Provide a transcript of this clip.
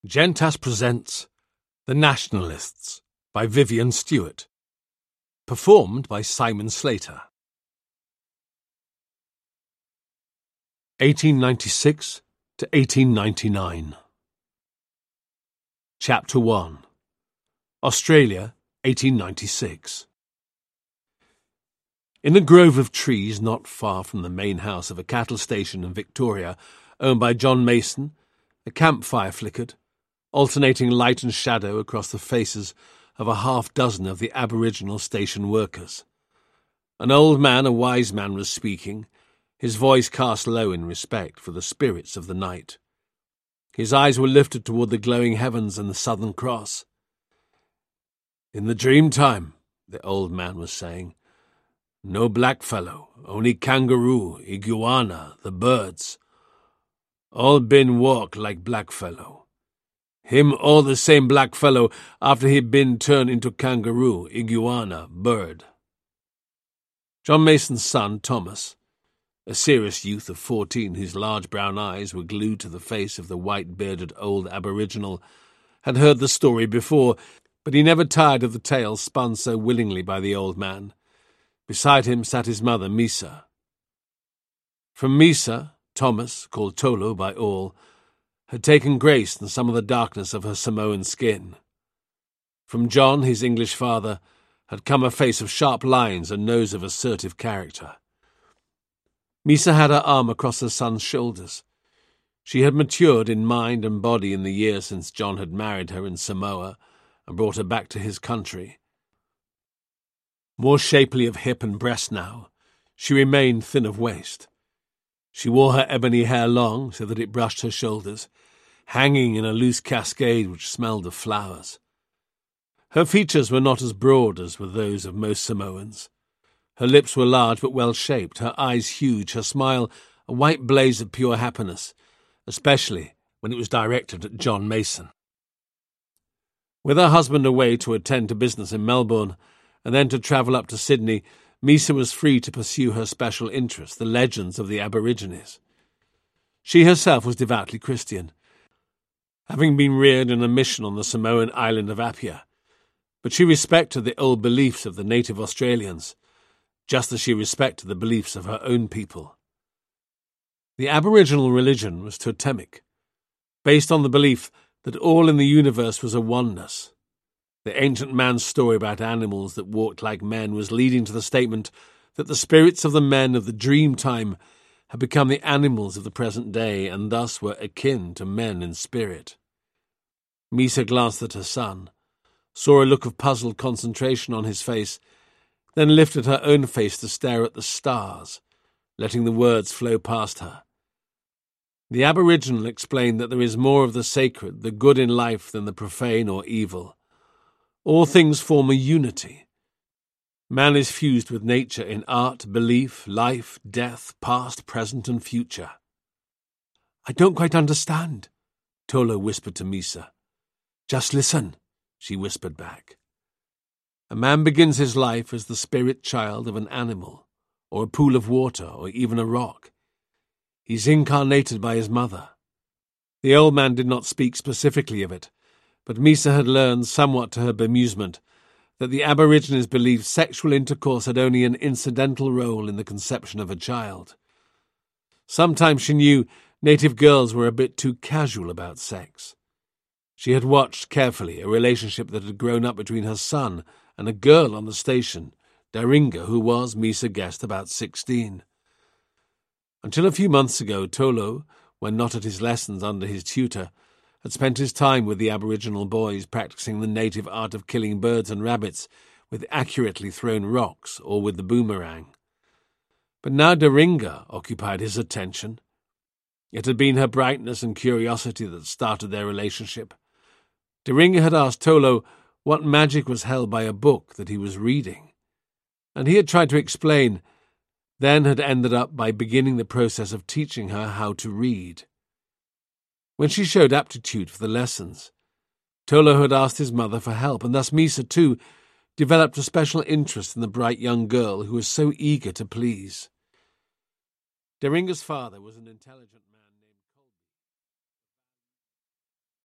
Gentas presents The Nationalists by Vivian Stewart. Performed by Simon Slater. 1896 to 1899. Chapter 1. Australia, 1896. In a grove of trees not far from the main house of a cattle station in Victoria, owned by John Mason, a campfire flickered, alternating light and shadow across the faces of a half-dozen of the Aboriginal station workers. An old man, a wise man, was speaking, his voice cast low in respect for the spirits of the night. His eyes were lifted toward the glowing heavens and the Southern Cross. "In the dream time," the old man was saying, "no blackfellow, only kangaroo, iguana, the birds. All been walk like blackfellow. Him all the same blackfellow after he been turned into kangaroo, iguana, bird." John Mason's son, Thomas, a serious youth of 14 whose large brown eyes were glued to the face of the white-bearded old Aboriginal, had heard the story before, but he never tired of the tale spun so willingly by the old man. Beside him sat his mother, Misa. From Misa, Thomas, called Tolo by all, had taken grace and some of the darkness of her Samoan skin. From John, his English father, had come a face of sharp lines and nose of assertive character. Misa had her arm across her son's shoulders. She had matured in mind and body in the years since John had married her in Samoa and brought her back to his country. More shapely of hip and breast now, she remained thin of waist. She wore her ebony hair long so that it brushed her shoulders, hanging in a loose cascade which smelled of flowers. Her features were not as broad as were those of most Samoans. Her lips were large but well-shaped, her eyes huge, her smile a white blaze of pure happiness, especially when it was directed at John Mason. With her husband away to attend to business in Melbourne, and then to travel up to Sydney, Misa was free to pursue her special interest, the legends of the Aborigines. She herself was devoutly Christian, having been reared in a mission on the Samoan island of Apia, but she respected the old beliefs of the native Australians, just as she respected the beliefs of her own people. The Aboriginal religion was totemic, based on the belief that all in the universe was a oneness. The ancient man's story about animals that walked like men was leading to the statement that the spirits of the men of the dream time had become the animals of the present day and thus were akin to men in spirit. Misa glanced at her son, saw a look of puzzled concentration on his face, then lifted her own face to stare at the stars, letting the words flow past her. The Aboriginal explained that there is more of the sacred, the good in life than the profane or evil. All things form a unity. Man is fused with nature in art, belief, life, death, past, present, and future. "I don't quite understand," Tolo whispered to Misa. "Just listen," she whispered back. A man begins his life as the spirit child of an animal, or a pool of water, or even a rock. He's incarnated by his mother. The old man did not speak specifically of it, but Misa had learned, somewhat to her bemusement, that the Aborigines believed sexual intercourse had only an incidental role in the conception of a child. Sometimes she knew native girls were a bit too casual about sex. She had watched carefully a relationship that had grown up between her son and a girl on the station, Daringa, who was, Misa guessed, about 16. Until a few months ago, Tolo, when not at his lessons under his tutor, had spent his time with the Aboriginal boys practicing the native art of killing birds and rabbits with accurately thrown rocks or with the boomerang. But now Daringa occupied his attention. It had been her brightness and curiosity that started their relationship. Daringa had asked Tolo what magic was held by a book that he was reading, and he had tried to explain, then had ended up by beginning the process of teaching her how to read. When she showed aptitude for the lessons, Tolo had asked his mother for help, and thus Misa, too, developed a special interest in the bright young girl who was so eager to please. Daringa's father was an intelligent man.